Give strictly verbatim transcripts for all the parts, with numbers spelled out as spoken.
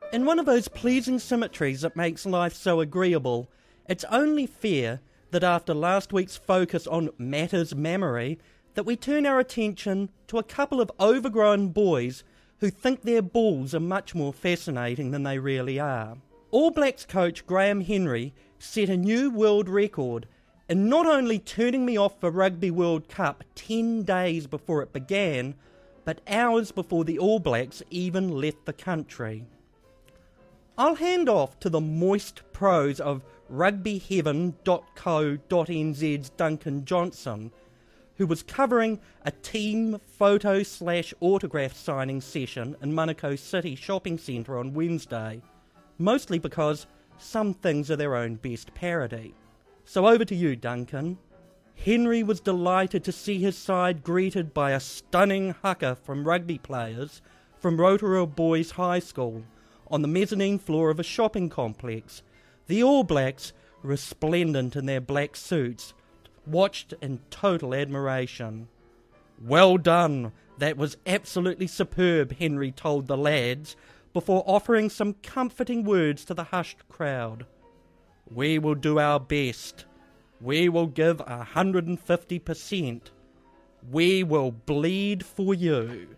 In one of those pleasing symmetries that makes life so agreeable, it's only fair that after last week's focus on matters mammary, that we turn our attention to a couple of overgrown boys who think their balls are much more fascinating than they really are. All Blacks coach Graham Henry set a new world record in not only turning me off for Rugby World Cup ten days before it began, but hours before the All Blacks even left the country. I'll hand off to the moist prose of rugby heaven dot co dot n z's Duncan Johnson, who was covering a team photo slash autograph signing session in Manukau City Shopping Centre on Wednesday, mostly because some things are their own best parody. So over to you, Duncan. Henry was delighted to see his side greeted by a stunning haka from rugby players from Rotorua Boys High School on the mezzanine floor of a shopping complex. The All Blacks, resplendent in their black suits, watched in total admiration. "Well done, that was absolutely superb," Henry told the lads, before offering some comforting words to the hushed crowd. "We will do our best. We will give one hundred fifty percent. We will bleed for you."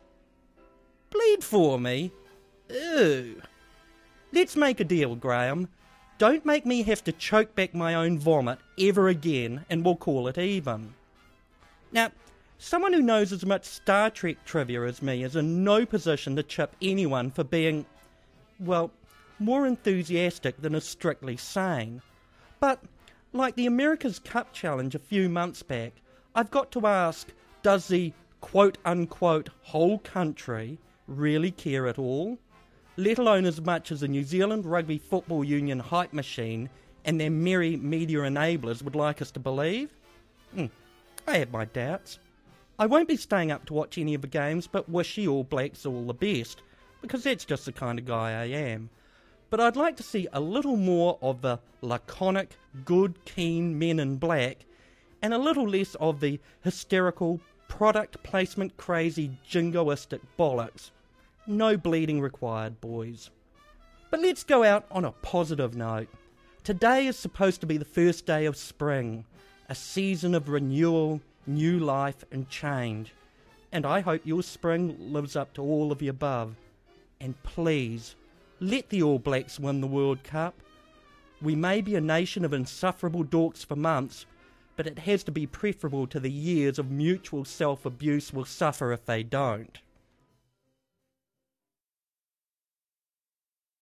Bleed for me? Ew. Let's make a deal, Graham. Don't make me have to choke back my own vomit ever again, and we'll call it even. Now, someone who knows as much Star Trek trivia as me is in no position to chip anyone for being, well, more enthusiastic than is strictly sane. But, like the America's Cup challenge a few months back, I've got to ask, does the quote-unquote whole country really care at all? Let alone as much as the New Zealand Rugby Football Union hype machine and their merry media enablers would like us to believe? Hmm, I have my doubts. I won't be staying up to watch any of the games, but wish the All Blacks all the best, because that's just the kind of guy I am. But I'd like to see a little more of the laconic, good, keen men in black, and a little less of the hysterical, product placement crazy, jingoistic bollocks. No bleeding required, boys. But let's go out on a positive note. Today is supposed to be the first day of spring, a season of renewal, new life and change. And I hope your spring lives up to all of the above. And please, let the All Blacks win the World Cup. We may be a nation of insufferable dorks for months, but it has to be preferable to the years of mutual self-abuse we'll suffer if they don't.